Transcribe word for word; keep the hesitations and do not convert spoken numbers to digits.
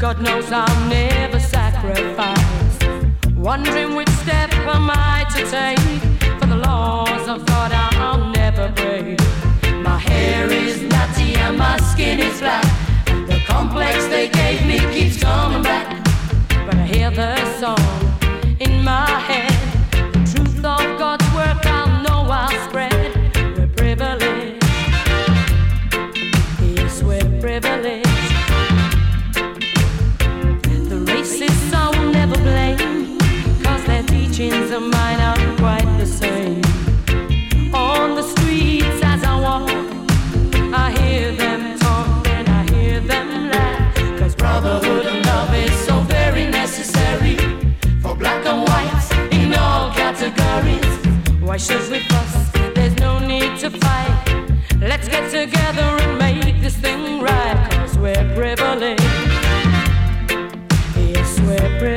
God knows I'll never sacrifice. Wondering which step am I to take? For the laws of God I'll never break. My hair is natty and my skin is flat. The complex they gave me keeps coming back. But I hear the song in my head. The truth of God's work I'll know I'll spread. We're privileged. Yes, we're privileged. The racists I will never blame, cause their teachings of mine are quite the same. On the streets as I walk, I hear them talk and I hear them laugh. Cause brotherhood and love is so very necessary for black and whites in all categories. Why should we fuss? There's no need to fight. Let's get together and make this thing right. Cause we're privileged. Yes, we're privileged.